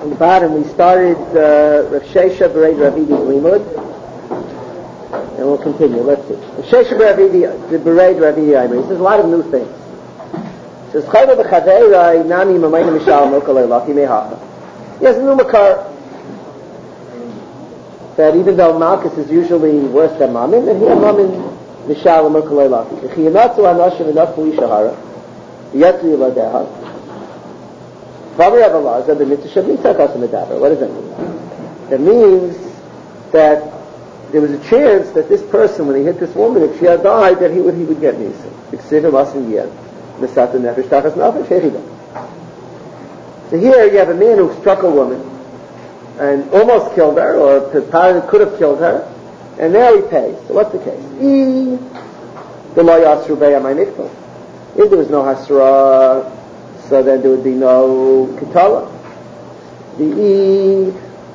On the bottom, we started Rav Shesha Bereid Ravidi Limud, and we'll continue. Let's see. Rav Shesha Bereid Ravidi Limud. He says a lot of new things. He says, Chayva b'chaverai nami mamayna mishal mokalei laki mehacha. He has a new makar that even though Malchus is usually worse than Mamin, and here Mamin mishal mokalei laki. V'chiyanatzu hanashim v'natzu ishahara v'yatzu yiladeha. What does that mean? That means that there was a chance that this person, when he hit this woman, if she had died, that he would get Nisa. So here you have a man who struck a woman and almost killed her, or could have killed her, and now he pays. So what's the case? If there was no hasra, so then there would be no Ketala. The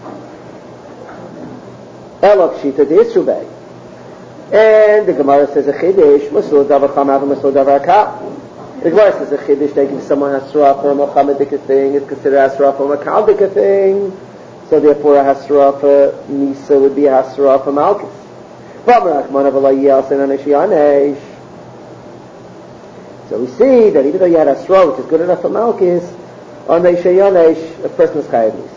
Elok Shita the Yisrubay. And the Gemara says a Chiddush, Masul Davar Chamav and Masul Davar Ka. The Gemara says a Chiddush, taking someone Hasra for a Mochammedic thing, is considered Hasra for a Makhaldic thing, so therefore a Hasra for Nisa would be a Hasra for Malchus. So we see that even though you had Asra, which is good enough for Malchus, on Neisha Yonesh, a person is Chayav Nisa.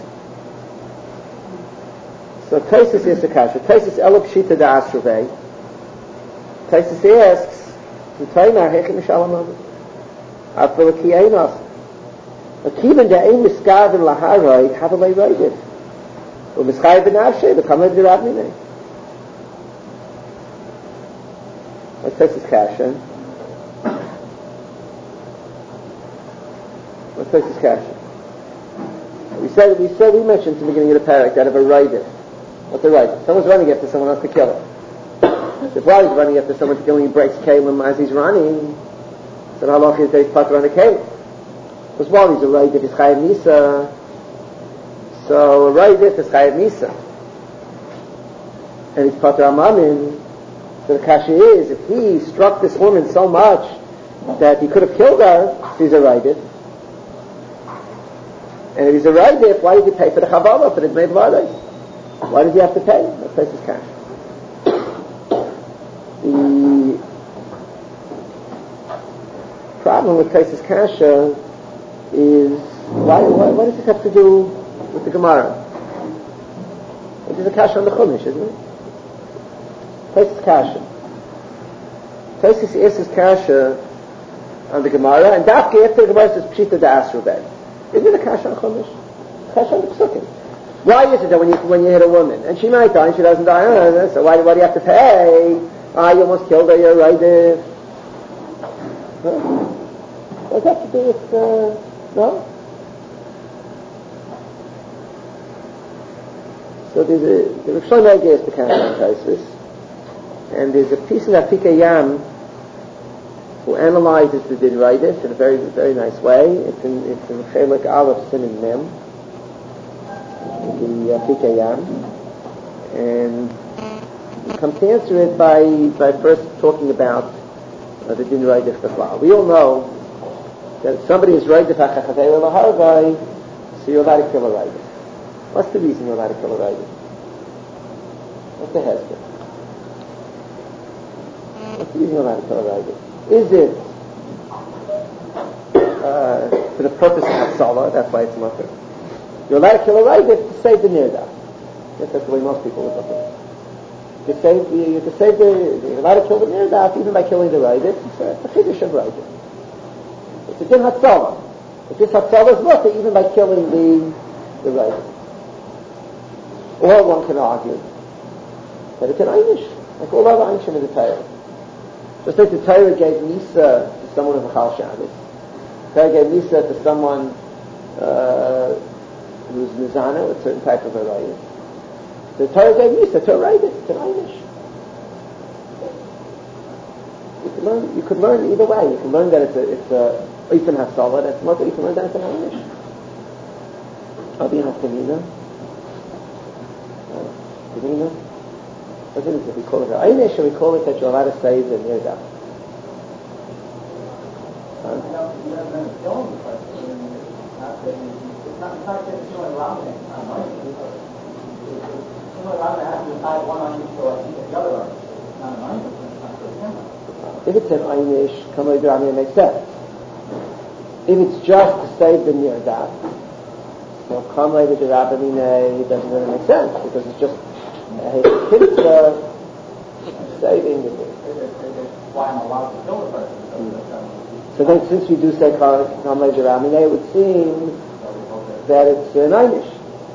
So Taisus is the Kasha. Taisus Elok Shita da Asravei. Taisus asks, T'tayna hechem mishalam after the Kiyainos. A Kiban da ein miskav in Laharoi, have a lay raided. Or miskav in Ashe, the Kamed Virabnine. That's Taisus Kasha. Let's take this cash. We mentioned at the beginning of the parak that of a rider. What's a rider? Someone's running after someone else to kill him. So while he's running after someone to kill him, he breaks Kalim as he's running. So the halach is that he's patur on a Kalim. Because while he's a rider, he's Chayav Nisa. So a rider is Chayav Nisa. And he's patur on Mamin. So the kasha is, if he struck this woman so much that he could have killed her, he's a rider. And if he's a Raidif, why did he pay for the Chavala, for the Dmei B'Vadai? Why does he have to pay? That place is cash. The problem with Taisus Kasha is, what does it have to do with the Gemara? It is a Kasha on the Chumash, isn't it? Taisus Kasha. Taisus is Kasha on the Gemara, and Dafke after the Gemara says Pshita da Asrubei. Isn't it a Kasha on Chumash? Kasha on the Psukim. Why is it that when you hit a woman, and she might die and she doesn't die, so why do you have to pay? You almost killed her, you're right there. What does that have to do with, no? So the Rav Shlomo Eger is the Kasha on Taisus, and there's a piece in Afika Yam who analyzes the Din Raidis in a very, very nice way. It's in Chelik Aleph Siman Mem, in the Afika Yam, and he comes to answer it by first talking about the Din Raidis B'Chlal. We all know that if somebody is Raidis HaChachavei L'Harvai, so you're allowed to kill a Raidis. What's the reason you're allowed to kill a Raidis? What's the hesed? What's the reason you're allowed to kill a Raidis? Is it for the purpose of Hatzalah? That's why it's mutter. You're allowed to kill a Raidif to save the Nirdah. Yes, that's the way most people would look at it. You're allowed to kill the Nirdah even by killing the Raidif. It's a Chiddush of Raidif. It's a Din Hatzalah. If this Hatzalah is mutter even by killing the Raidif. Or one can argue that it's an Einish, like all other Einishim in the Torah. Just like the Torah gave Nisa to someone of Chal Shabbos. The Torah gave Nisa to someone who's Mizana, a certain type of a Raya. The Torah gave Nisa to a Raya. It's an Einish. You could learn either way. You can learn that it's a Eitan HaSalah, that's not. You can learn that it's an Einish. Abi HaTamina. Tamina. What is it? We call it an Einish, or we call it that you're allowed to save the Nirdah? fact that it's going around it, not anointing, because it's going around it, has to decide one einish so I think the other einish. It's not anointing, it's not for him. If it's an einish, Kamei D'Rabbanan makes sense. If it's just to save the nirdat, so Kamei D'Rabbanan doesn't really make sense, because it's just saving the nirdat. Why I'm allowed to kill the person. So then, since we do say Kamei D'Rabbanan, it would seem that it's an einish.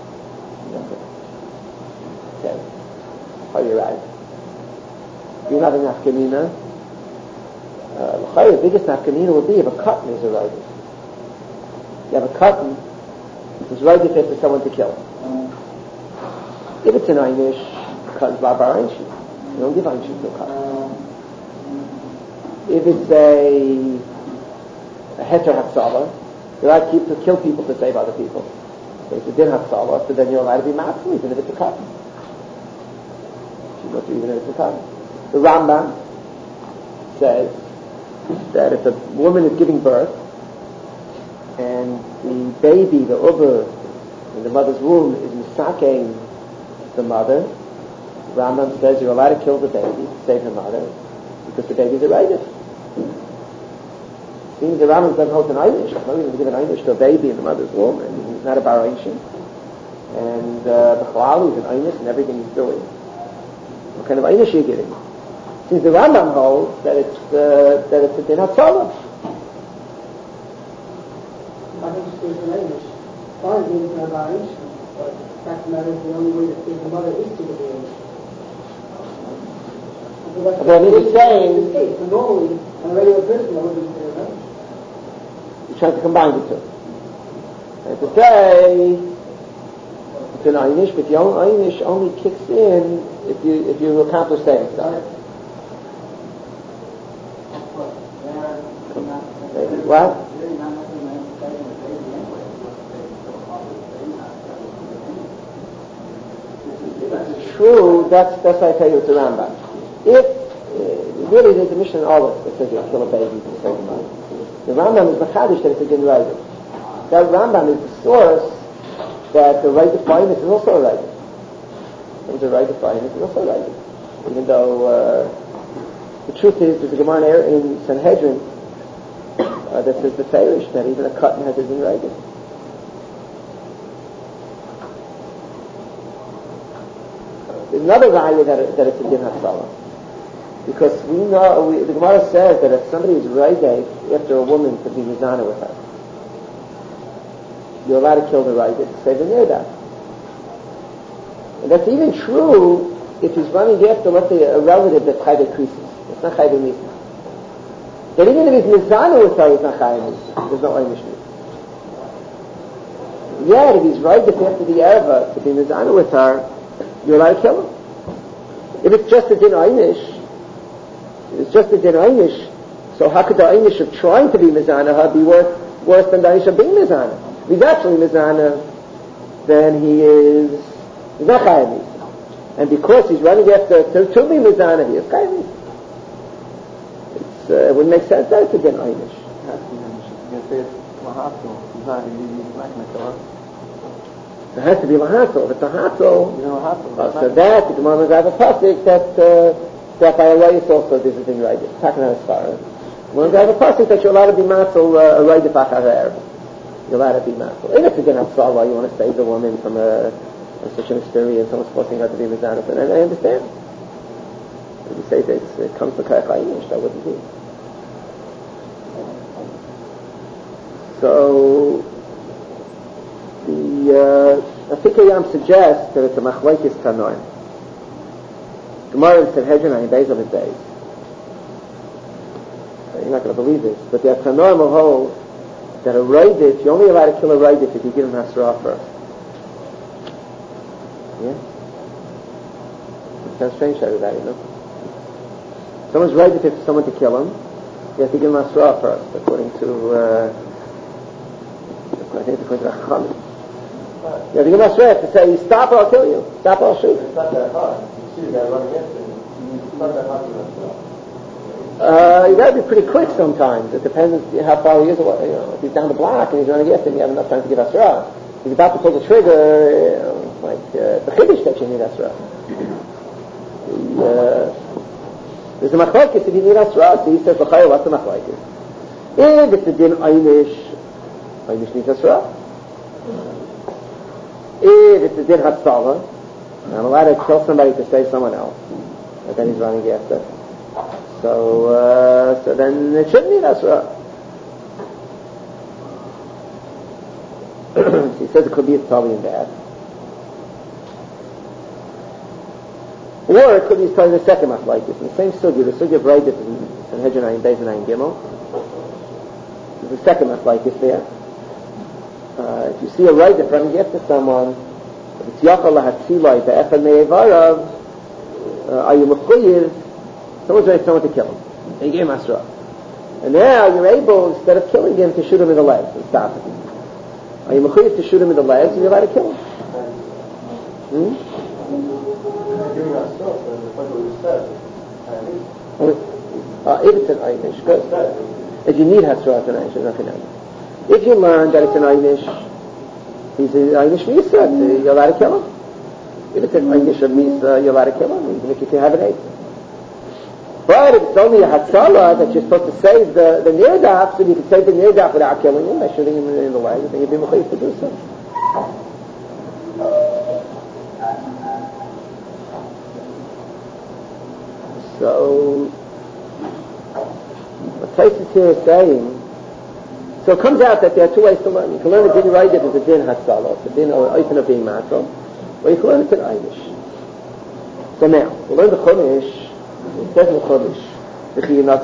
Okay. Oh, you're right. You're not a nafkamina. The biggest nafkamina would be if a cotton is a righty. You have a cotton, it's righty fit for someone to kill. If it's an einish, the cotton's bar einshi. You don't give einshi to a cotton. If it's a heter hatzala, you're allowed to kill people to save other people. So it's a din hatzala, so then you're allowed to be matzah even if it's a cotton. Even if it's a cotton. The Rambam says that if a woman is giving birth and the baby, the uber, in the mother's womb is misaking the mother, Rambam says you're allowed to kill the baby to save the mother because the baby's a righteous. Seems the Rambam doesn't hold an einish. It's not even to give an einish to a baby in the mother's womb, and he's not a bar einshi. And the chalal is an einish in everything he's doing. What kind of einish are you giving? Since the Rambam holds that it's a din hatzala. I think it's an einish. Fine, it's not a bar einshi, but the fact of the matter is the only way to save the mother is to give the einish. But he's saying, so normally, on a regular person, that would be an einish. He's trying to combine the two. And to say it's an einish, but the einish only kicks in if you accomplish saving stuff. What? True, that's why I tell you it's a Rambam. If really there's a mission in Olive that says you kill a baby to save a mother. The Rambam is machadish that it's a din righted. That Rambam is the source that the right to finance is also a righted. The right to finance is also a righted. Even though the truth is there's a Gemara in Sanhedrin that says the Farish that even a cotton has a din righted. There's another value that it's a din hatzala. Because we know, the Gemara says that if somebody is raided after a woman to be mizana with her, you're allowed to kill the raided to save the nirdat. And that's even true if he's running after, let's say, a relative that's chayv krisis. It's not chayv misa. But even if he's mizana with her, it's not chayv misa. There's no einish misa. Yet, if he's raided after the erva to be mizana with her, you're allowed to kill him. If it's just a din einish, it's just a din einish, so how could the einish of trying to be mizana be worse than the einish of being mizana? If he's actually mizana, then he's not chayav misa. And because he's running after to be mizana, he is chayav misa. It wouldn't make sense that it's a din einish. It has to be lahatzol. If it's a hatzol, so that the Gemara will have a pasuk that by Arayis also this is in Raidif. Talking about as far as we're going to have a pasuk that you're allowed to be matzol a Raidif acharer. You're allowed to be matzol. And if you're going to have tzala, you want to save the woman from such an experience, someone's forcing her to be mizanah, and I understand. If you say that it comes to kayach einish, that wouldn't be. So the Afikayam suggests that it's a machlokes tanoim. Gemara in Sanhedrin and Beis of his days. You're not going to believe this, but the tanoim will hold that a raidif, you're only allowed to kill a raidif if you give him hasra first. Yeah? It sounds strange to everybody, no? Someone's raidif for someone to kill him, you have to give him hasra first, according to I think it's according to Chachamim. You have to give him hasra to say, stop or I'll kill you. Stop or I'll shoot. It's not that hard. You see the guy running after him. It's not that hard to himself. You got to be pretty quick sometimes. It depends how far he is away. If he's down the block and he's running after him, you have enough time to give hasra. he's about to pull the trigger, the Chiddush that you need Asra. There's a machlokes if you need Asra, so he says, what's the machlokes? If it's a din Einish needs Asra. If it's a din Hatzalah, I'm allowed to kill somebody to save someone else, but then he's running after. So then it shouldn't need Asra. He says it could be probably in bad. Or it could be telling the second machlokes. In the same sugya, the sugya of Raidit in Sanhedrin Ayin Beis and Ayin Gimel. There's a second machlokes there. If you see a Raidit running after someone, if it's Yachal LaHatzilai Be'echad Me'evarav, are you mechuyev? Someone's ready someone to kill him. And you gave him Asra. And now you're able, instead of killing him, to shoot him in the legs and stop him. Are you mechuyev to shoot him in the legs and you're allowed to kill him? If it's an Einish, good. If you need Hasra, it's an Einish, there's nothing else. If you learn that it's an Einish, he's an Einish Misa, you're allowed to kill him. If it's an Einish of Misa, you're allowed to kill him, even if you can have an eight. But if it's only a Hatzalah that you're supposed to save the Nirdaf, so you can save the Nirdaf without killing him, by shooting him in the leg, then you'd be mechuyev to do so. So, what Taisus here is saying, so it comes out that there are two ways to learn. You can learn a din Raidit as a din Hatzalah, it's a din open of being matzel, or you can learn it in Einish. So now, we learn the Chumash, it says in the Chumash, so you're going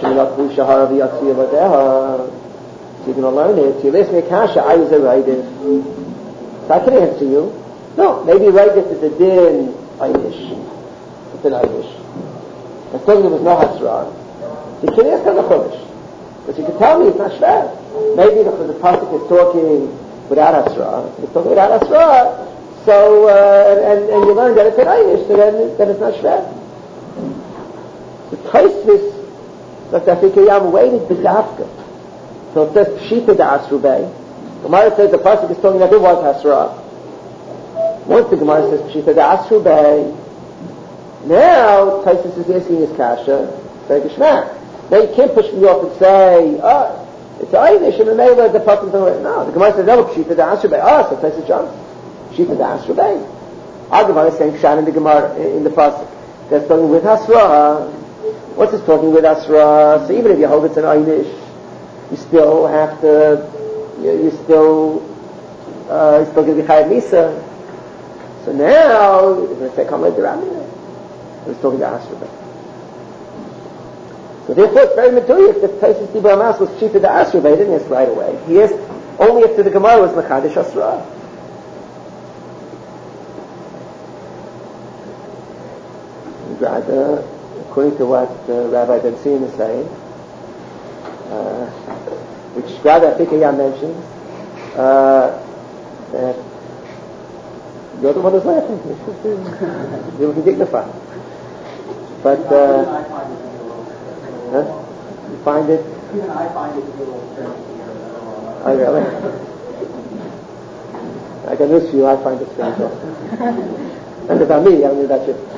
to learn it, so you listen to Kasha, I was a Raidit. So I can answer you, no, maybe Raidit is a din Einish. It's an Einish. And so there was no Hasra. You can ask on the Chumash. But you can tell me it's not shver. Maybe the pasuk is talking without Hasra. It's talking without Hasra. So, and you learn that it's an Einish, so then it's not shver. The Taisus, Dr. Afikayam waited b'dafka. So it says Pshita da'asru bey. The Gemara says the pasuk is talking that there was Hasra. Once the Gemara says Pshita da'asru bey, now, Taisus is asking his kasha, very geshmak. Now you can't push me off and say, it's Einish, and the Mela, the Pasuk, no, the Gemara says, no, Pshita da'asru bey. So Taisus jumps. Pshita da'asru bey. Our Gemara is saying, Pshat in the Gemara, in the Pasuk. That's talking with Hasra. What's this talking with Hasra? So even if you hold it's an Einish, you still have to, you're still going to be Chayav Misa. So now, you're going to say, come like the Rabbi. He's talking to Asra. So therefore it's very meduyik that Taisus Dibur Hamas was cheaper to Asra, but he didn't ask right away. He asked only after the Gemara was Mechadish Asra. According to what Rabbi Ben-Sion is saying, which Rabbi Afikayam mentions, that you're the one who's laughing. You're looking dignified. But, I find it to be a little strange. You find it? Even I find it to be a little strange to hear that. Oh, really? I got news for you, I find it strange also. And about me, I don't know about you.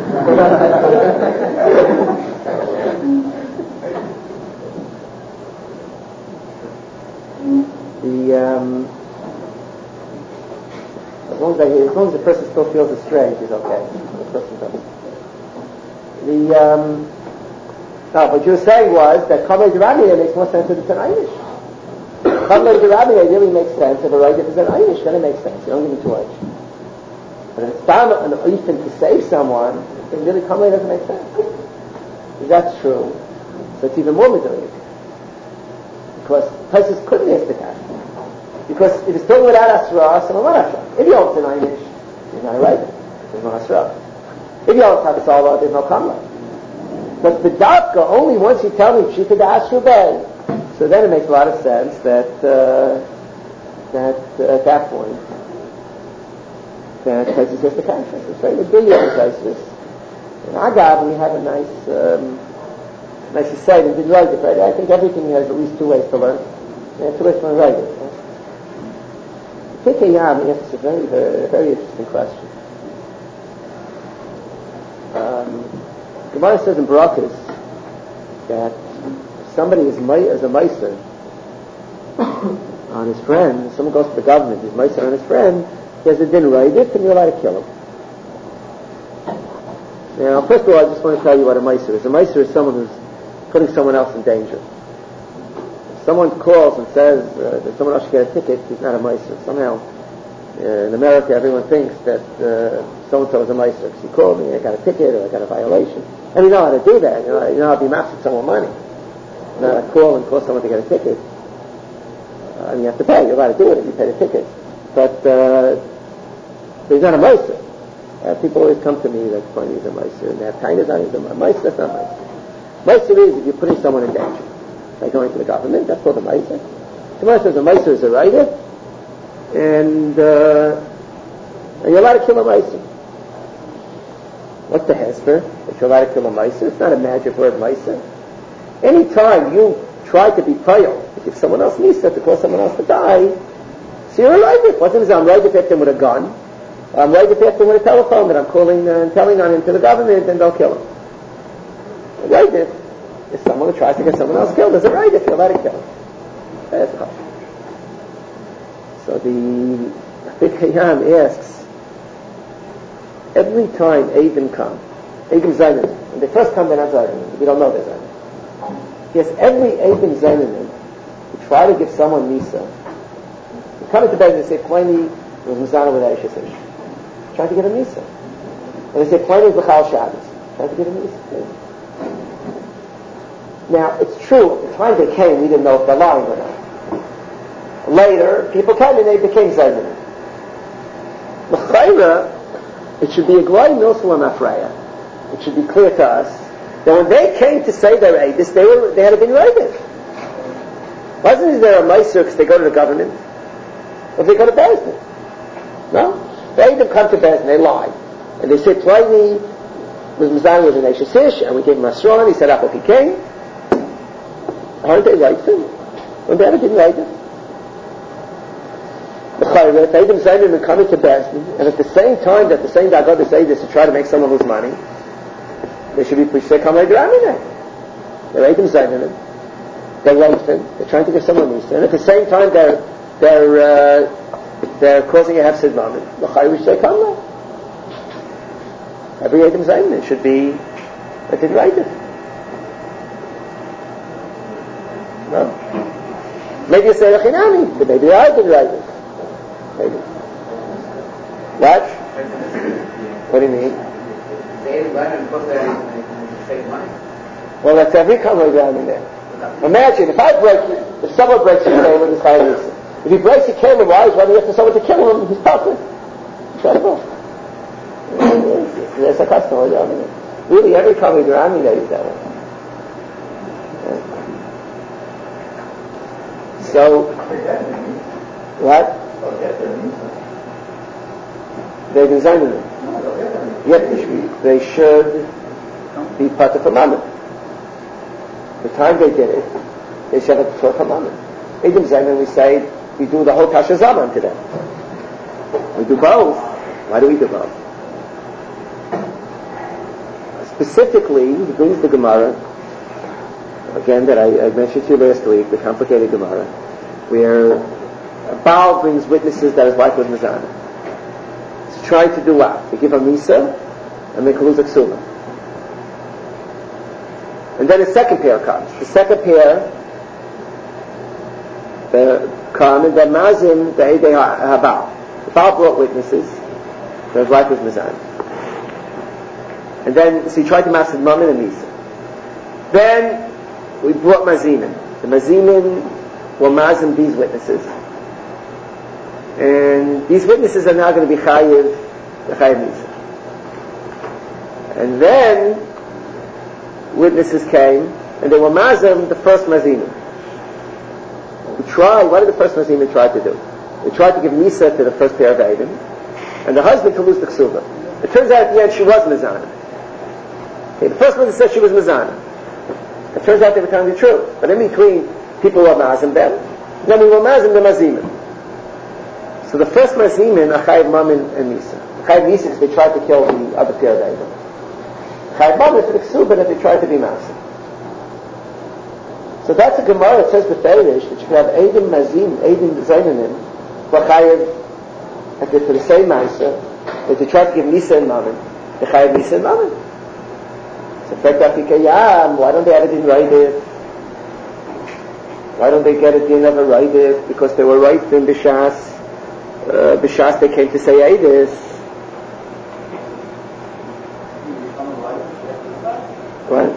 As long as the person still feels it's strange, he's okay. The person doesn't. What you were saying was that Kamei D'Rabbiya makes more sense if it's an Einish. Kamei D'Rabbiya really makes sense if a Raidit is an Einish, then it makes sense. You don't give it too much. But if it's found an Eifin to save someone, then really Kamei doesn't make sense. If that's true, so it's even more meduyik. Because Taisus couldn't ask the cash. Because if it's talking without Asra, so what Asra? If you hold it's an Einish, you're not a Raidit. There's no Asra. If you don't have Salah, there's no Kamla. But the Dafka, only once you tell me Pshita da'asru bey, so then it makes a lot of sense that at that point that Taisus has the conscience. It's very good in Taisus. In Agav, we have a nice site and didn't write it, right? I think everything has at least two ways to learn. Two ways to learn it. Pirkei Yam asks a very, very, very interesting question. Gemara says in Barachos that if somebody is a meiser on his friend, someone goes to the government, he's meiser on his friend, he has a din reidif, and you're allowed to kill him. Now, first of all, I just want to tell you what a meiser is. A meiser is someone who's putting someone else in danger. If someone calls and says that someone else should get a ticket, he's not a meiser. Somehow, in America, everyone thinks that so-and-so is a meiser. Because he called me, I got a ticket, or I got a violation. And you know how to do that. You know how to be mapped with someone money. You know how to call someone to get a ticket. And you have to pay. You're allowed to do it if you pay the ticket. But he's not a meiser. People always come to me like, funny, he's a meiser. And they have kindness on he's a meiser. That's not meiser. Meiser is if you're putting someone in danger. Like going to the government, that's called a meiser. Somebody says a meiser is a writer. And you're allowed to kill a meiser. What's the hesper? That you're allowed to kill a meiser? It's not a magic word, meiser. Anytime you try to be payal, to give someone else misa, to cause someone else to die, so you're a writer. What is I'm writing after him with a gun? I'm writing after him with a telephone that I'm calling and telling on him to the government, and they'll kill him. A writer is someone who tries to get someone else killed. As a writer, you're allowed to kill him. That's the question. So the Pirkei Yam asks, every time Eidim come, Eidim Zainin, when they first come, they're not Zainin. We don't know they're Zainin. Yes, every Eidim Zainin who try to give someone Misa, you come into bed and they say, Pliny was Mizana with Aisha Sish. Try to give a Misa. And they say, Pliny was B'chal Shabbos. Try to give a Misa. Now, it's true, at the time they came, we didn't know if they're lying or not. Later, people came and they became Zainin. L'chayra, it should be a glory milsulam afraya. It should be clear to us that when they came to say their Eidus, they had been raided. Wasn't there a meiser because they go to the government? Or they go to Bezdin? No? The Eidim come to Bezdin, they lie. And they say, Pliny was Mizan with an Eishes Ish, and we gave him a straw, and he said, Apple Picane. Aren't they rightful? When they ever been raided? The Chayre, if Eidim Zainin are coming to Bezdin, and at the same time that the same Dagodah say this to try to make someone lose money, they should be pushed to come later on in it. They're Eidim Zainin, they're Raifin, they're trying to give someone Misa, and at the same time they're causing a hefsid moment. The Chayre should say, come now. Every Eidim Zainin should be a good Raifin. No? Maybe you say Rechinami, but maybe they are good Raifin. Maybe. What? What do you mean? Well, that's every color down in there. Imagine, if someone breaks your Kalim, it's Chayil. If he breaks your Kalim, why is running after someone to kill him? He's puffing. Incredible. There's a customer down in there. Really, every color down in there is that way. So, what? They're designing them. Yet they should be part of a mammon. The time they did it, they should have part of a mammon. Eidim Zayin, we say, we do the whole Kasha Zaman to them. We do both. Why do we do both? Specifically, he brings the Gemara, again, that I mentioned to you last week, the complicated Gemara, where a Baal brings witnesses that his wife was Mizana. He's trying to do what? To give a Misa and make a lose a Ksuma. And then a second pair comes. The second pair come and then Mazim, the Eidei HaBaal. The Baal brought witnesses that his wife was Mizana. And then, so he tried to master Mammon and Misa. Then we brought Mazimin. The Mazimin will mazim these witnesses. And these witnesses are now going to be Chayiv Misa. And then witnesses came and they were mazim the first Mazimin. What did the first Mazimin try to do? They tried to give Misa to the first pair of Eidim and the husband to lose the Ksuba. It turns out at the end she was Mizana. Okay, the first one said she was Mizana. It turns out they were telling the truth. But in between, people were mazim them, then we were mazim the mazimin. So the first Mazimin are Chayiv Mamin and Misa. Chayiv Misa is they tried to kill the other pair of Eidim. Chayiv Mamin for the Ksuba if they tried to be Masa. So that's a Gemara. It says b'Beirish that you can have Eidim Mazim, Eidim Zainanim, for Chayiv, for the same Masa, that they tried to give Misa and Mamin. The Chayiv Misa and Mamin. So why don't they have a din Raidif? Why don't they get a din of a Raidif? Because they were right in Bishas. Bishas they came to say Eidis. What?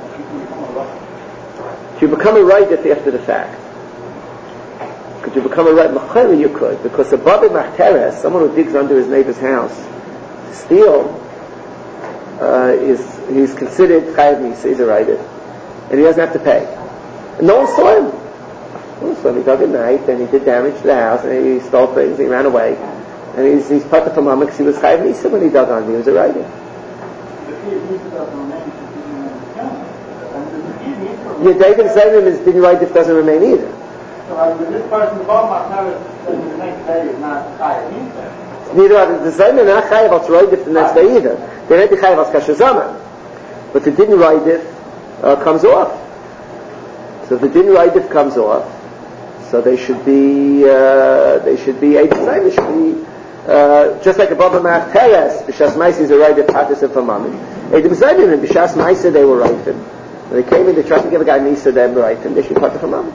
You become a Raidif after the fact. Could you become a Raidif? L'chayra you could, because a Babi Machteres, someone who digs under his neighbor's house to steal, he's considered Chayav Misa, he's a Raidif, and he doesn't have to pay. And no one saw him. So he dug at night, and he did damage to the house, and he stole things, he ran away, and he's part of the mama because he was Chayav Misa when he dug on him, he was a Raidif. Yeah, David Zaynim didn't Raidif doesn't remain either. So this person above my parents the next day is not Chayav Misa. Neither are the Zaynim not Chayav als Raidif the next day either. They may be Chayav als Kashazaman, but the didn't Raidif comes off. So if the didn't Raidif comes off, so they should be Eidim Zaynim, should be just like a Baba Ma'ach Teres, B'Shas Maisa is a Raidif Patis and Famami. Eidim Zaynim and B'Shas Maisa they were Raidif. When they came in, they tried to give a guy Misa, them Raidif, they should Patis and Famami.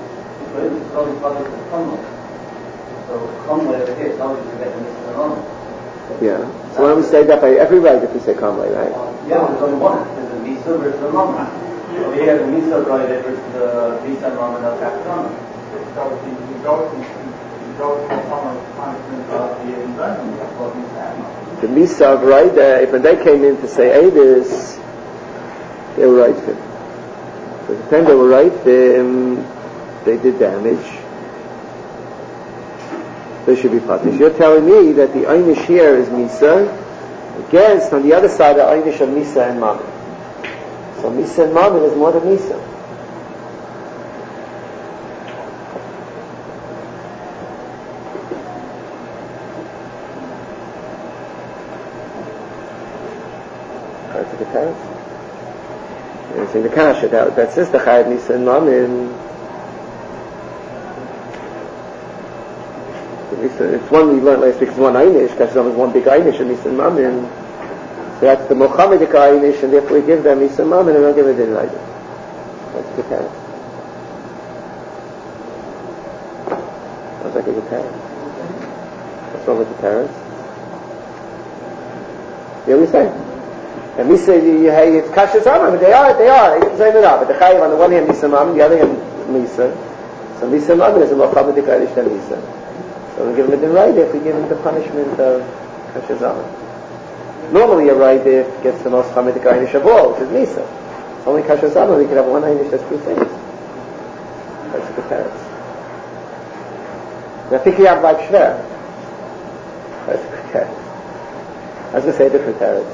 Yeah. So when we say that by every Raidif, we say Kamlei, right? Yeah, there's only one. There's a Misa versus a Mama. Over here, the Misa Raidif versus the Misa and Mama of Kapitana. So he goes to punishment of the invention of what he's having. The Misa of Raidif, when they came in to say Eidis, they were Raidif. So the time they were Raidif, they did damage. They should be punished. You're telling me that the Einish here is Misa, against on the other side the Einish of Misa and Mammon. So Misa and Mammon is more than Misa. That's the parents. You're saying the Kasha, that says the Chayav Misa and Mammon. It's one we learned last week. It's one Einish. Kasha is one big Einish and Misa and Mammon. So that's the Mohammedic Einish, and therefore we give them Misa and Mammon, and we don't give it in Raidif. That's the parents. Sounds like a good parent. What's wrong with the parents? You know what we say? And Misa, hey, it's Kasha's Amma, but they are. It's the same enough. But the Chayiv on the one hand Misa and Mammon, the other hand Misa. So Misa and Mammon is a Mohammedic Einish than Misa. So we give him a din Raidif, we give him the punishment of Kasha's Amma. Normally a Raidif gets the most Hamidic Einish of all, which is Misa. Only Kasha's Amma, we can have one Einish that's two things. That's the parents. Now think you have like Shver. That's the parents. I was going to say different parents.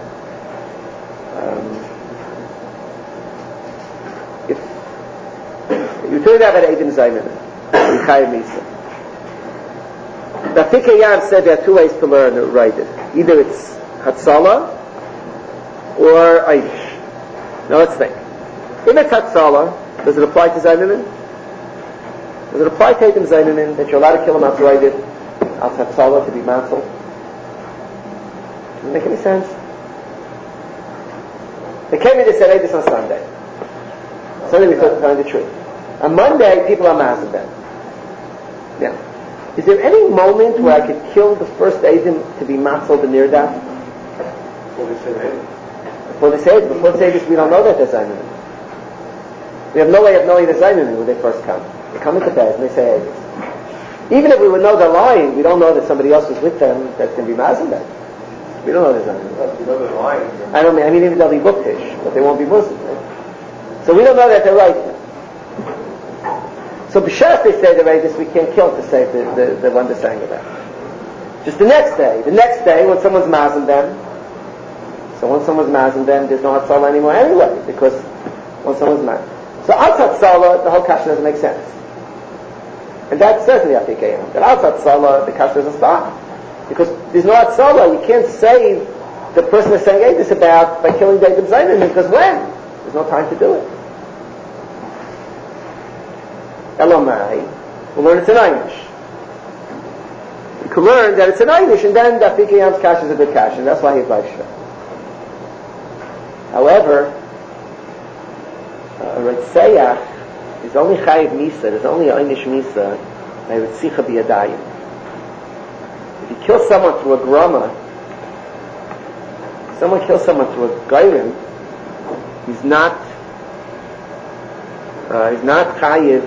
If you turn out at Eidim Zaynim, you Chayav Misa. The Fikei Yam said there are two ways to learn Raidif. Either it's Hatzala or Einish. Now let's think. If it's Hatzala, does it apply to Zainamin? Does it apply to Eidim Zainamin that you're allowed to kill him after Raidif, after Hatzala to be Matzal? Does it make any sense? They came in to say Eidis on Sunday. Sunday we put behind the tree. On Monday, people are massing them. Now, is there any moment where I could kill the first Eidim to be Matzal the Nirdah? Before they say this, we don't know that they're Zainamin. We have no way of knowing they're Zainamin when they first come. They come into bed and they say Eidim. Even if we would know they're lying, we don't know that somebody else was with them that can be Mazzing them. We don't know they're Zainamin. You know they're lying. I mean even they'll be Buktish, but they won't be Muslim. Right? So we don't know that they're right. So b'shas they say the Raidis we can't kill to save the one they're saying about. Just the next day when someone's mazzing them, there's no Hatzala anymore anyway, because when someo's mazzing. So al Hatzala, the whole kasha doesn't make sense. And that says in the Afikeim, that outside Salah, the kasha doesn't stop. Because there's no Salah, you can't save the person that's saying this about by killing David Zayman, because when? There's no time to do it. Elamai, we'll learn it's an Einish. You can learn that it's an Einish, and then the Afikeim's kasha is a good kasha, and that's why he's like Shveh. However, a Ritzayach is only Chayiv Misa, there's only Einish Misa, by Ritzicha B'Yadayim. If you kill someone through a grama, someone kills someone through a gairim, he's not chayiv.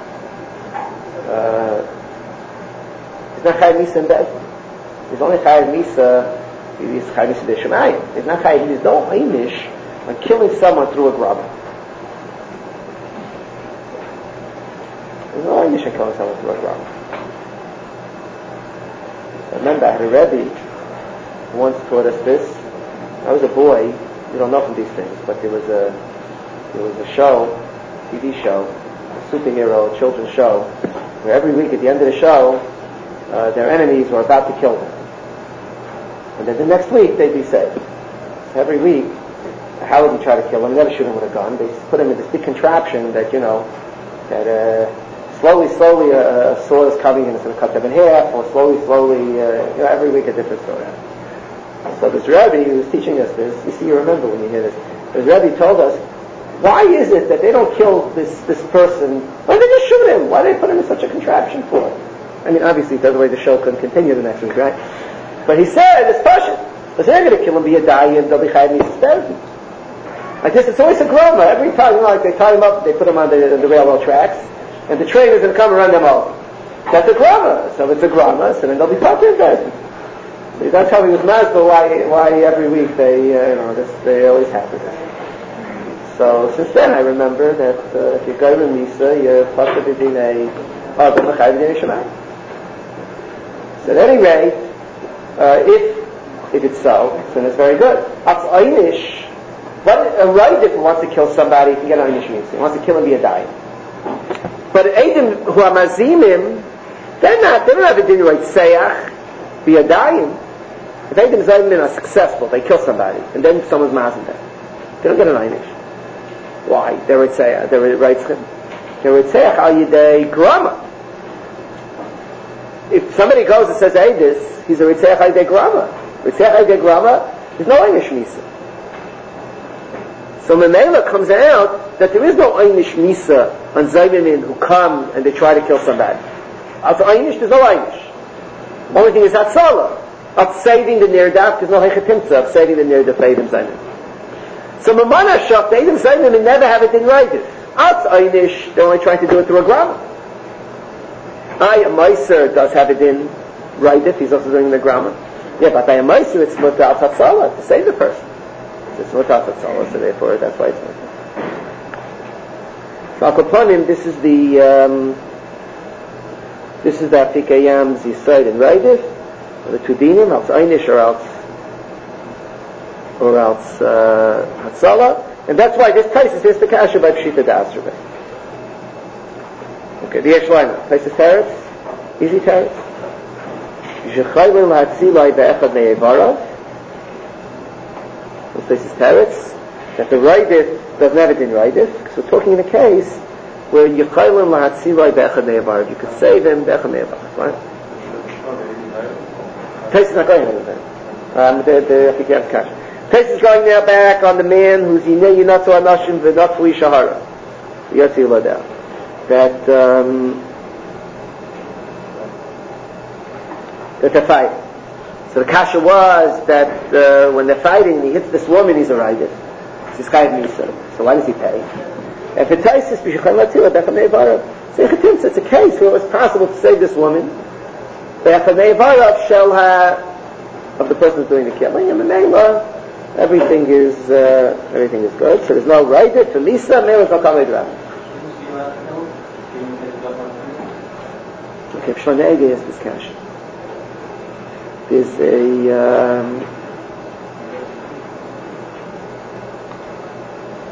He's not chayiv misa in bed. He's only chayiv misa. He's chayiv misa d'shemayim. He's not chayiv. There's no einish on killing someone through a grama. There's no einish on killing someone through a grama. I remember I had a Rebbe who once taught us this. I was a boy, you don't know from these things, but there was a show, TV show, a superhero, a children's show, where every week at the end of the show, their enemies were about to kill them. And then the next week they'd be saved. So every week, how would he try to kill him? They never shoot him with a gun. They put him in this big contraption that, slowly a saw is coming and it's going to cut them in half, or slowly, every week a different story. So this Rebbe who was teaching us this, you remember when you hear this, this Rebbe told us, why is it that they don't kill this person? Why don't they just shoot him? Why do they put him in such a contraption for? I mean, obviously, the other way the show couldn't continue the next week, right? But he said, it's Pasha. Because they're going to kill him, be a dying, they'll be chayav misas. Like this, it's always a groma. Every time, like they tie him up, they put him on the railroad tracks, and the train is going to come and run them over. That's a groma. So it's a groma, so then they'll be potter in. That's how he was masber why every week they always have this. So since then I remember that if you go to Misa, you're potter between a chayav din shemayim. So at any rate, if it's so, then it's very good. Atz einish. But a Raidif who wants to kill somebody can get an einish mitzvah. He wants to kill him, be a dying. But Eidim who are mazimim, they don't have a din Ritzayach, be a dying. If Eidim Zayim are successful, they kill somebody, and then someone's mazim them. They don't get an einish. Why? They're Ritzayach. They're Ritzayach al yidei grama. If somebody goes and says Eidis, he's a Ritzayach al yidei grama. Ritzayach al yidei grama, there's no einish misa. So Memela comes out that there is no einish misa on Zaymimin who come and they try to kill somebody. After einish, there's no einish. Only thing is Hatzalah. Of saving the Nirdaf, there's no Hechatimtza of saving the Nirdaf for Eidim Zaymimin. So Mamana Shach, the Eidim Zaymimin never have it in Raidif. At einish, they're only trying to do it through a grama. A Meiser does have it in Raidif, he's also doing the grama. Yeah, but by a Meiser it's Mutar Hatzalah, to save the person. It's Mutar Hatzalah, so therefore that's why it's Mutar. So Akoponim, this is the Afikeim's Yisrael in Raidif, the two dinim, else einish or else Hatzalah, and that's why this place is the kasha by Pshita D'Asrabeh. Okay, the Yeshlayim, place is teretz, easy teretz. Yishachaylim Hatzilai be'echad ne'evarav. This place is teretz, that the Raidif doesn't have it in Raidif, because we're talking in a case where Yishachaylim Hatzilai be'echad ne'evarav. You could save him be'echad ne'evarav, right? Place is not going anywhere. The Afikeim's kasha. Place is going now back on the man who's Yinei Yinatzu Anashim V'Natzu Shahara. Yotzi Ladel. That they're fighting. So the kasha was that when they're fighting, he hits this woman, he's a Raidif. It's this guy of Misa. So why does he pay? If it takes this, it's a case where it was possible to save this woman. Of the person who's doing the killing, and the Mela, everything is good. So there's no Raidif for Misa, Mela's no Kamei Drah. Okay, Pshonei is this kasha. There's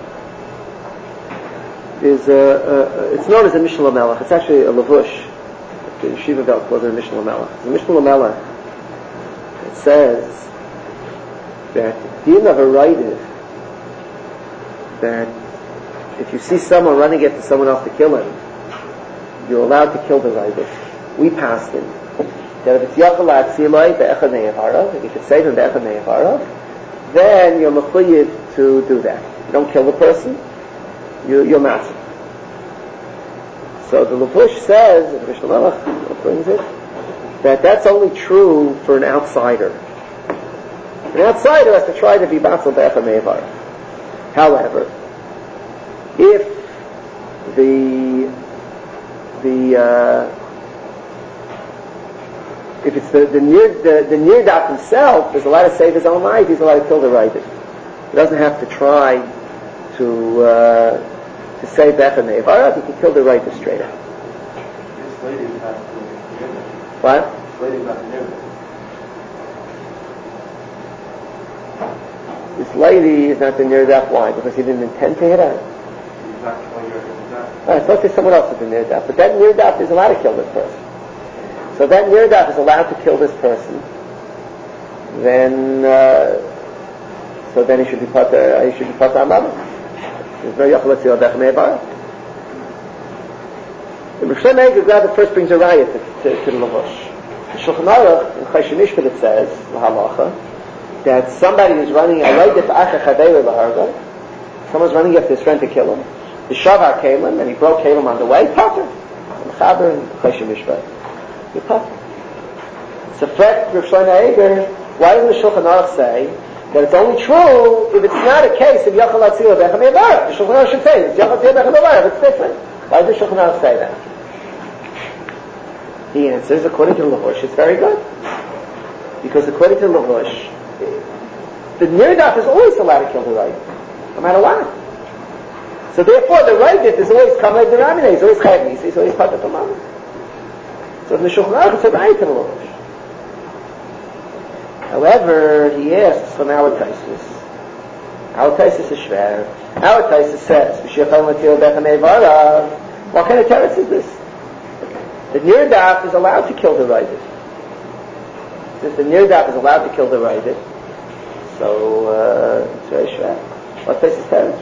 it's known as a Mishnah Melech. It's actually a Lavush. the Yeshiva Belt was in Mishnah Lamela. In Mishnah Lamela, it says that din of a righted, that if you see someone running after someone else to kill him, you're allowed to kill the righted. We passed it. That if it's Yachal Atzilai, Be'echad Ne'evarav, if you could save him Be'echad Ne'evarav, then you're mechuyed to do that. You don't kill the person, you're matzah. So the Levush says, and Mishnah Melech brings it, that that's only true for an outsider. An outsider has to try to be matzah Be'echad Ne'evarav. However, if if it's the Nirdaf himself is allowed to save his own life, he's allowed to kill the righted. He doesn't have to try to save Be'echad Ne'evarav. He can kill the righted straight out. This lady is not the Nirdaf. What? This lady is not the Nirdaf. This lady is not the Nirdaf. Why? Because he didn't intend to hit her? He's not killing her. Alright, so let's say someone else is the Nirdaf. But that Nirdaf is allowed to kill this person. So that Nirdaf is allowed to kill this person, then he should be put on mother. There's no Yachal Atzilai Be'echad Ne'evarav. The Mishnah Megillah first brings a raya to the Levush. The Shulchan Aruch in Choshen Mishpat it says lahalacha that somebody is running someone's running after his friend to kill him. The Shavar Kalim, and he broke Kalim on the way. Pater. Mechaber in Choshen Mishpat. You pater. So, Rav Shlomo Eiger, why doesn't the Shulchan Aruch say that it's only true if it's not a case of Yachal Atzilai Be'echad Ne'evarav? The Shulchan Aruch should say it's Yachal Atzilai Be'echad Ne'evarav. It's different. Why does the Shulchan Aruch say that? The answer is, according to the Levush, it's very good. Because according to the Levush, the Nirdaf is always allowed to kill the right, no matter what. So therefore, the right is always Kamed D'Ramina. He's always Chayav Nisa. He's always part of the Mama. So in the Shulchan Aruch, it's a right to the Levush. However, he asks from our Taisus. Our Taisus is shver. Our Taisus says, what kind of teretz is this? The Nirdaf is allowed to kill the Raidit. Since the Nirdaf is allowed to kill the Raidit, so it's very shver. What Taisus teretz?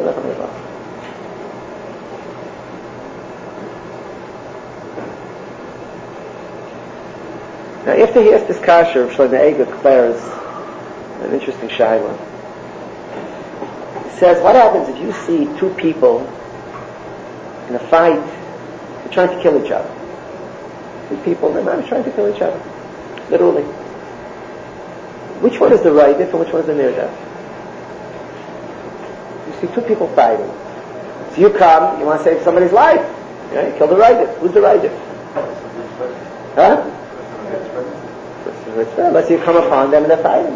Now, after he asked this kasha, Rav Shlomo Eiger declares an interesting shaila. He says, what happens if you see two people in a fight, they're trying to kill each other? Two people, they're not trying to kill each other. Literally. Which one is the Raidif and which one is the Nirdaf? You see two people fighting. So you come, you want to save somebody's life. You kill the Raidif. Who's the Raidif? Huh? Unless you come upon them and they're fighting.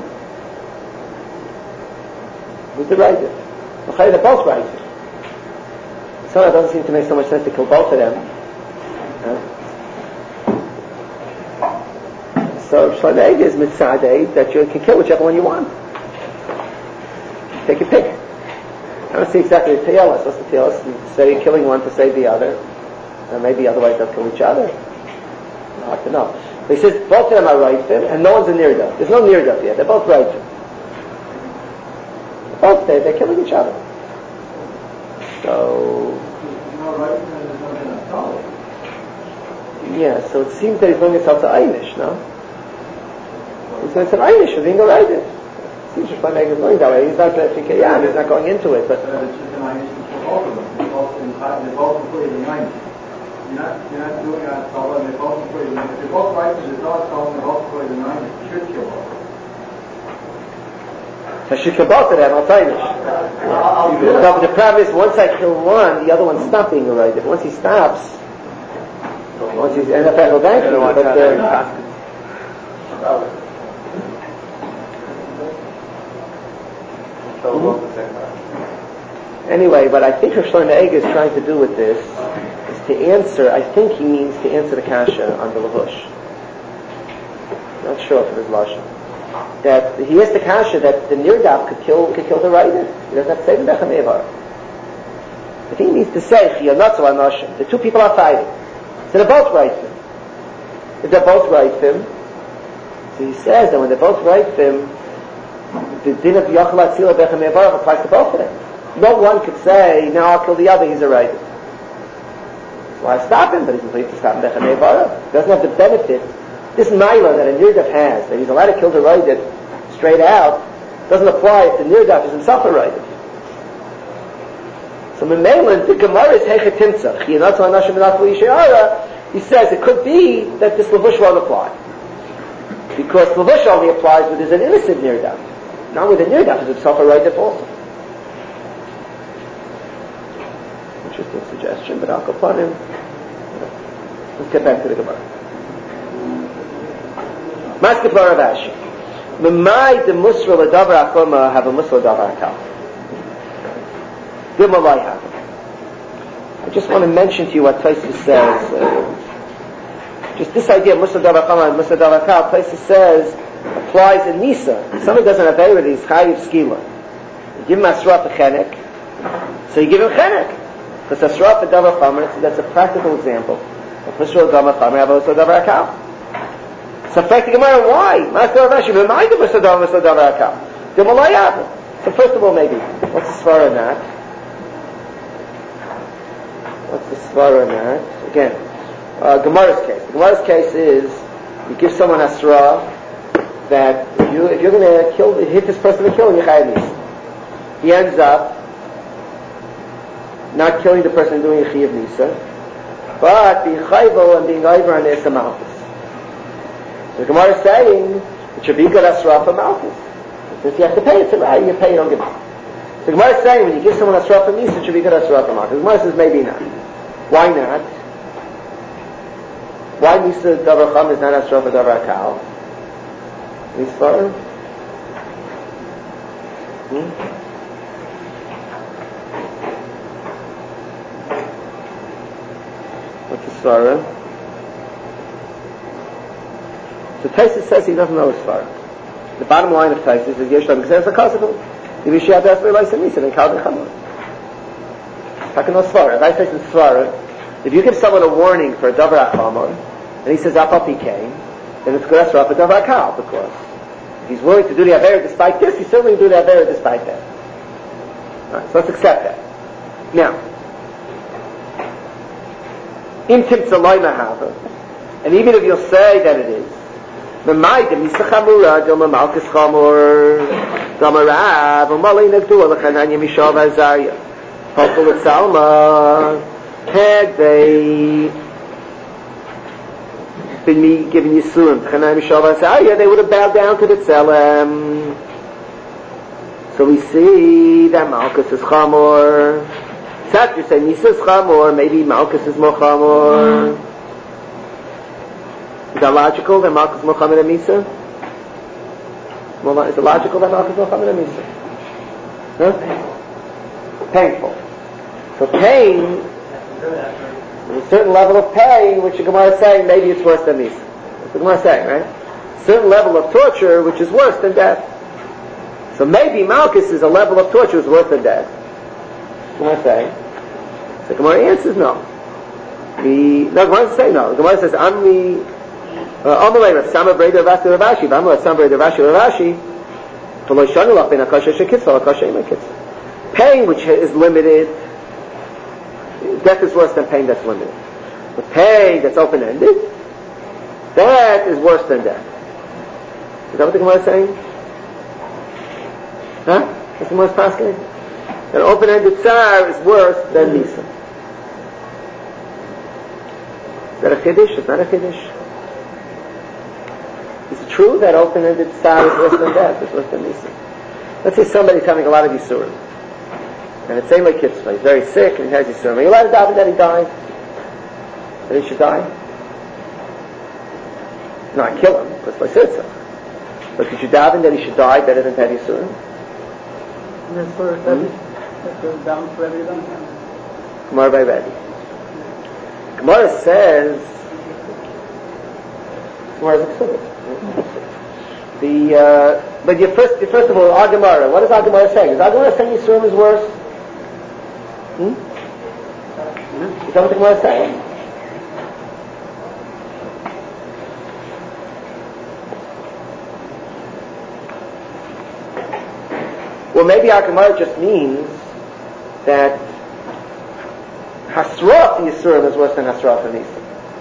Who's the Raidif? Okay, they're both Raidif. So it doesn't seem to make so much sense to kill both of them. So Shlomo Eiger is mitzadeh that you can kill whichever one you want. Take your pick. I don't see exactly the Teos. What's the Teos? You say you're killing one to save the other. Maybe otherwise they'll kill each other. Hard to know. But he says both of them are Raidif and no one's a Nirdaf. There's no Nirdaf yet. They're both Raidif. Both they're killing each other. So yeah, so it seems that he's going himself to Einish, no? He's going to Einish for being a Raidif. It seems that Shlomo Eiger is going that way. He's not he's not going into it, but it's just an Einish for both of them. They're both completely Einish. You're not doing that Tzala, and they're both completely Einish. If they're both Raidif, there's no Tzala, and they're both completely Einish. You should kill both. I should kill both of them, I'll tell you. But the problem is, once I kill one, the other one's not being a Raidif. Once he stops, once he's in the federal bank, anyway, what I think Rav Shlomo Eiger is trying to do with this is to answer, I think he means to answer the kasha on the Levush. Not sure for his lashon. That he has the kasha that the Nirdaf could kill the Raidif. He doesn't have to say the Be'echad Ne'evarav. I think he means to say the two people are fighting. So they're both Raidif. if they're both Raifim, so he says that when they're both Raifim, the din of Yochel Atzila Bechem Yevarach applies to both of them. No one could say, now I'll kill the other, he's a Raifim. So I stop him, but he's complete to stop him Bechem Yevarach. He doesn't have the benefit. This Maila that a Nirdaf has, that he's allowed to kill the Raifim straight out, doesn't apply if the Nirdaf is himself a Raifim. So Memela, the Gemara is Hecha Timtzach. He says it could be that this Lavush won't apply. Because Lavush only applies when there's an innocent Nirdaf. Not with a Nirdaf is himself a Raidif also. Interesting suggestion, but I'll go upon him. Let's get back to the Gemara. Maskef Rav Ashi. Memai de Musra L'Davar Achoma have a Musra L'Davar Akal. I just want to mention to you what Tosfos says. Just this idea of Musar Davar Chama and Musar Davar Kal, Tosfos says applies in Nisa. Somebody doesn't have Eirah, he's Chayiv Skila. You give him Asra for Chenek, so you give him Chenek. Because Asra for Davar Chama, that's a practical example of Musar Davar Chama and Musar Davar Kal. So in fact, the Gemara, why? Master Rav Ashi, Musar Davar Kal. So first of all, maybe, what's the svara on that? What's the svara on that? Again, Gemara's case. The Gemara's case is you give someone asra that if you're going to hit this person to kill him, you chayav nisa. He ends up not killing the person and doing a chayav nisa, but being chayvo and being over on the malchus. The Gemara is saying it should be good asra for malchus. Since you have to pay, it's a right. You pay, you don't give it. The Gemara is saying when you give someone asra for nisa, it should be good asra for malchus. The Gemara says maybe not. Why not? Why Nisa Davar Cham is not Asra for Davar Kal? Any svara? What's the svara? So Tosfos says he doesn't know his svara. The bottom line of Tosfos is Yeshua Gzeres HaKosovim. If you should have Asra Leisa Nisa, then Kal B'Chamor. How can no svara? If I say some svara, if you give someone a warning for a Davar Achamor, and he says Apal Pikein, then it's good Asra for Davar Kal, because if he's willing to do the Avera despite this, he's certainly going to do the Avera despite that. Alright, so let's accept that. Now, Im Timtza Loi Mahava, and even if you'll say that it is, Memaidim Nisa Chamura, Dilma Malchus Chamor, Damarav, Umalei Nagdua, Lechananya Mishav Azariah, Hopeful at Salma, had they been me giving Yisurim, they would have bowed down to the Tzelem. So we see that Malchus is Chamor. Satya say Nisa is Chamor, maybe Malchus is more Chamor. Is that logical that Malchus is more Chamor than Misa? Is it logical that Malchus is more Chamor than Misa? Huh? Painful. So pain, there's a certain level of pain which the Gemara is saying maybe it's worse than Misa. That's what the Gemara is saying, right? A certain level of torture which is worse than death. So maybe Malchus is a level of torture which is worse than death. That's what the Gemara is saying. So the Gemara answers no. The Gemara doesn't say no. The Gemara says, Amalei Rav Sama Breda Rav Ravashi, Amalei Rav Sama Breda Rav Ravashi, V'lo Shanu Lach Ben HaKosher Shekitzah HaKosher Ima Kitzah. Pain which is limited, death is worse than pain that's limited. But pain that's open-ended, that is worse than death. Is that what the Gemara is saying? Huh? What's the Gemara's pasking? An open-ended tsar is worse than Nisa. Is that a chiddush? It's not a chiddush. Is it true that open-ended tsar is worse than death? It's worse than Nisa. Let's say somebody's having a lot of Yisurim. And it's saying like Kitzvah, he's very sick and he has Yisurim. Are you allowed to daven that he died? That he should die? No, I kill him. That's why I said so. But could you daven that he should die better than to have Yisurim? That's for down for every one. Gemara by Rebbe. Gemara says, Gemara's exhibit. But first of all, our Gemara, what is our Gemara saying? Is our Gemara saying Yisurim is worse? Is that what the Gemara is saying? well, maybe our Gemara just means that Hasrat Yisurim is worse than Hasrat Nisa.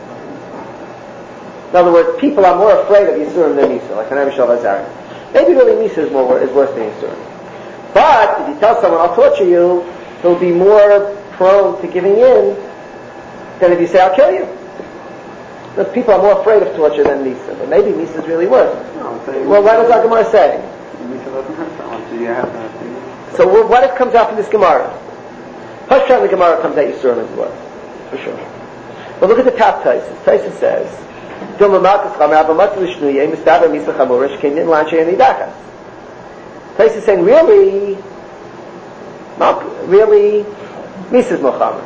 In other words, people are more afraid of Yisurim than Nisa, like Hanami Shalazar. Maybe really Nisa is worse than Yisurim. But if you tell someone, I'll torture you, he'll be more prone to giving in than if you say, I'll kill you. Because people are more afraid of torture than Nisa. But maybe Nisa is really worse. Well, what does our Gemara say? So what it comes out from this Gemara? Pashtan the Gemara comes out Yisurim is worse. For sure. But look at the top Taisus. Taisus says, Taisus is saying, really, Nisa is Mohammed.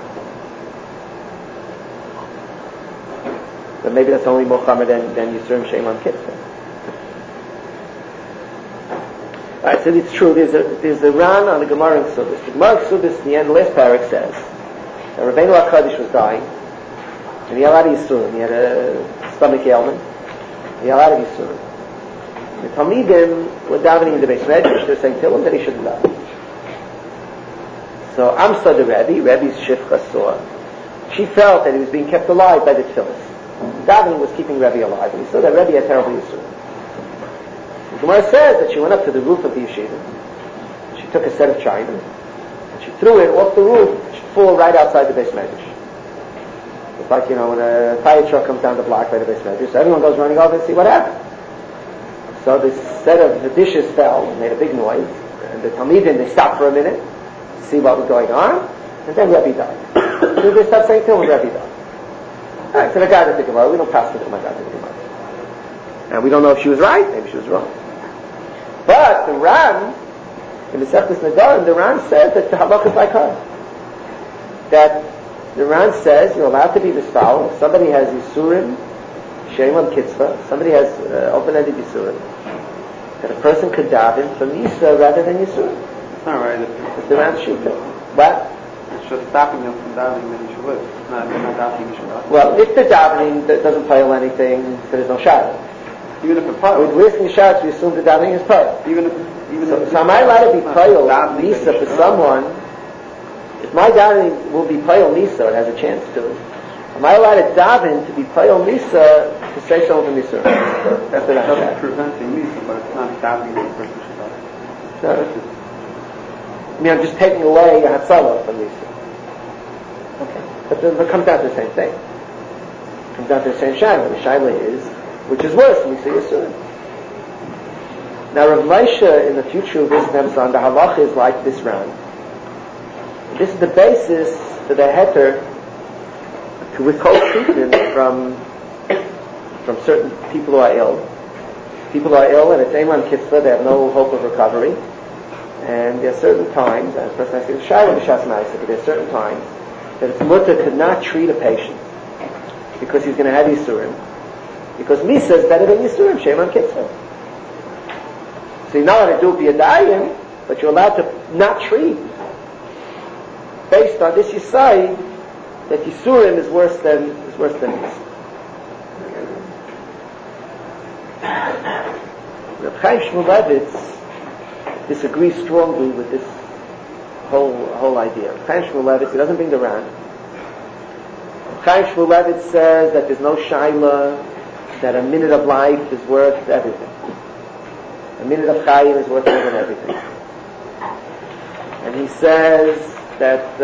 But maybe that's only Mohammed than Yisurim Shem on Kitzvah. Alright, so it's true. There's a Ran on the Gemara in Ksubis. The Gemara in Ksubis, in the end, the last parak says that Rabbeinu HaKadosh was dying, and he had a lot of Yisurim. He had a stomach ailment. He had a lot of Yisurim. The Talmidim were davening in the Beis Medrash. They were saying, tell him that he shouldn't die. So Amsa the Rebbe's Shifcha saw. She felt that he was being kept alive by the tefillos. Davening was keeping Rebbe alive, and he saw that Rebbe had terrible Yisurim. The Gemara says that she went up to the roof of the yeshiva. She took a set of china, and she threw it off the roof. It should fall right outside the Beis Medrash. It's like, when a fire truck comes down the block by the Beis Medrash, so everyone goes running over and see what happened. So this set of the dishes fell, made a big noise, and the Talmidim, they stopped for a minute to see what was going on, and then Rebbe died. So they stopped saying, till when Rebbe died. Alright, so the guy that the Gemara, we don't pass the Gemara. And we don't know if she was right, maybe she was wrong. But the Ran, in the Sechtes Nadarim, the Ran says that the halakha is like her. That the Ran says you're allowed to be misfoul. If somebody has Yisurim, Shem on Kitzvah, somebody has open-ended Yisurim, that a person could daven for Nisa rather than Yisurim. It's not right. It's the Ran's shita. What? It's just stopping them from davening that he should live. They're not davening he should live. Well, if the davening doesn't fail anything, then there's no shadow. Even if it's part, we're asking shots, we assume the davening is part. So am I allowed to be payal Nisa for someone? If my davening will be payal Nisa, it has a chance to. Am I allowed to daven to be payal Nisa to say someone from Nisa? That's what I'm saying. It's preventing Nisa, but it's not davening that the person should daven. No. I'm just taking away a Hatzalah from Nisa. Okay. But it comes down to the same thing. It comes down to the same shaila. The shaila is, which is worse than Nisa Yisurim. Now Rav Moshe in the future of this Nemzon, the halacha is like this round. This is the basis for the heter to withhold treatment from certain people who are ill. People who are ill and it's Eiman Kitzvah, they have no hope of recovery. And there are certain times, and of course I say the Shaiva B'Shas Ma'aseh, but there are certain times that it's mutter to not treat a patient because he's going to have Yisurim. Because Misa is better than Yisurim, Shem on Kitzvah. So you're not allowed to do B'yadayim, but you're allowed to not treat based on this Yisai that Yisurim is worse than Misa. Reb Chaim Shmulevitz disagrees strongly with this whole idea. Reb Chaim Shmulevitz, he doesn't bring the Ran. Reb Chaim Shmulevitz says that there's no shaila that a minute of life is worth everything. A minute of chayim is worth more than everything. And he says that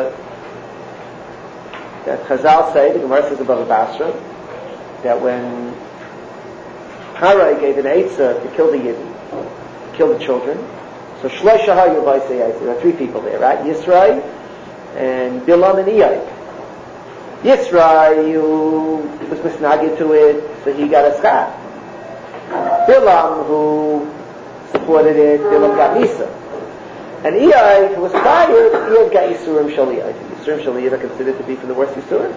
Chazal say, the Gemara says about Basra, that when Parai gave an eitzah to kill the Yidden, to kill the children, so Shlosh Shahar Yuvai say eitzah. There are three people there, right? Yisrai and Bilam and Iyai. Yisrai, who was misnagid to it, so he got a schar. Bilam, who supported it, Bilam got Nisa. And Iyai, who was fired, Iyai got Yisurim Shaliyah. Yisurim Shaliyah are considered to be from the worst Yisurim.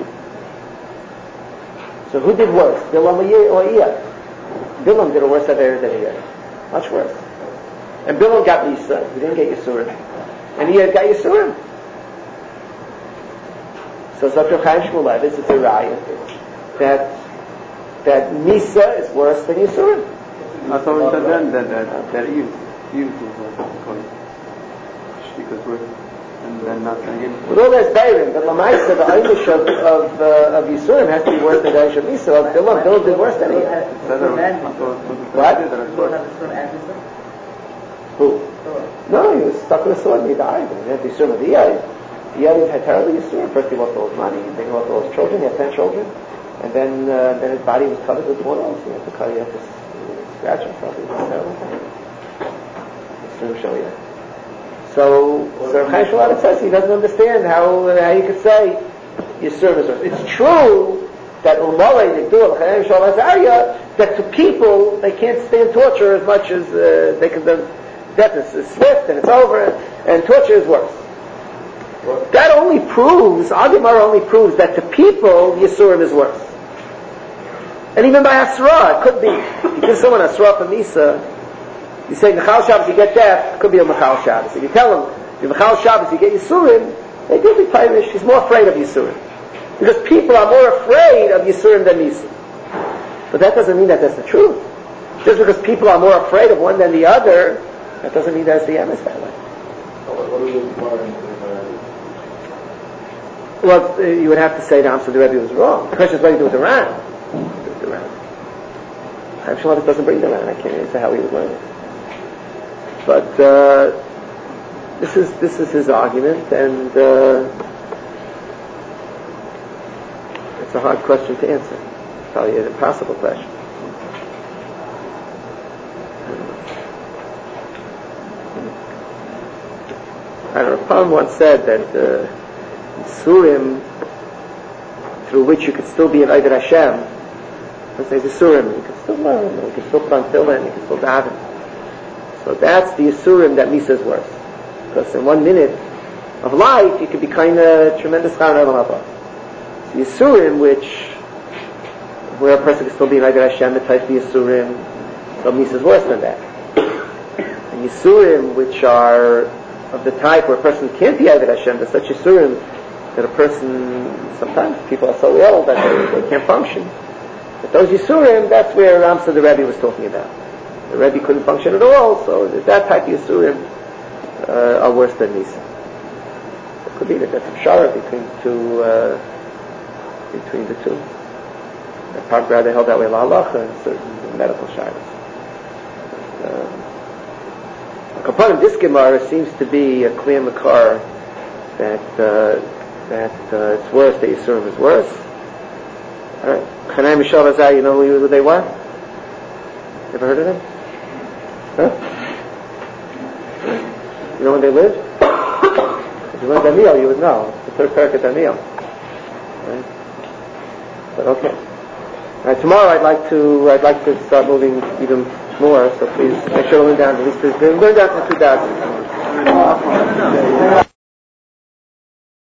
So who did worse, Bilam or Iyai? Bilam did a worse Aveira than Iyai. Much worse. And Bilam got Nisa, he didn't get Yisurim. And Iyai got Yisurim. So Dr. Chaim Shmulevitz, it's a riot that Misa is worse than Yisurim. That's what we said then, that Eve was because we're and not saying anything. With all that's Beirim, but Lamaisa, the Eilish of Yisurim has to be worse than the Eilish of Misa. Bilam did worse than he. What? Who? No, he was stuck with a sword and he died. And he had the Yisurim of the Yid. The Yid had terribly Yisurim. First he lost all his money, and then he lost all his children. He had 10 children. And then his body was covered with boils. He had to scratch himself. It was a terrible thing. Yisurim show you. So Rav Chaim Shulchan says he doesn't understand how you could say Yisurim is worse. It's true that that to people they can't stand torture as much as they can. Death is swift and it's over, and torture is worse. That only proves, Gemara only proves that to people Yisurim is worse. And even by Asra, it could be. You give someone Asra for Misa, you say Mechal Shabbos you get death, it could be a Mechal Shabbos. If you tell them, you Mechal Shabbos you get Yisurim, they do be Pirish. He's more afraid of Yisurim. Because people are more afraid of Yisurim than Misa. But that doesn't mean that that's the truth. Just because people are more afraid of one than the other, that doesn't mean that's the emes that way. Well, you would have to say the Amsel the Rebbe was wrong. The question is what do you do with the Ran? Chaim Shulchan doesn't bring the Ran. I can't say how he would learn it. But this is his argument, and it's a hard question to answer. It's probably an impossible question. I don't know, Paul once said that Yisurim through which you could still be an Avodah Hashem, let's say Yisurim, you could still learn, you could still put on tefillin, you could still daven. So that's the Yisurim that Misa is worse. Because in 1 minute of life, you could be kind of tremendous Chaim Olam Haba. So Yisurim, where a person can still be an Avodah Hashem, the type of Yisurim, so Misa is worse than that. And Yisurim, which are of the type where a person can't be Avodah Hashem, there's such Yisurim that a person, sometimes people are so ill that they can't function. But those Yisurim, that's where Ramsa the Rebbe was talking about. The Rebbe couldn't function at all, so that type of Yisurim are worse than Misa. It could be that that's a shara between the two. The Park rather held that way la halacha and certain medical sharas. Kapanim, this Gemara seems to be a clear makar that it's worse, that Yisurim is worse. Alright. Chanai Mishal Azai, you know who they were? Ever heard of them? Huh? You know when they lived? If you learned Daniel, you would know. It's the third parak of Daniel. Right? But okay. Alright, tomorrow I'd like to start moving even more, so please make sure to learn down at least learn down to 2,000.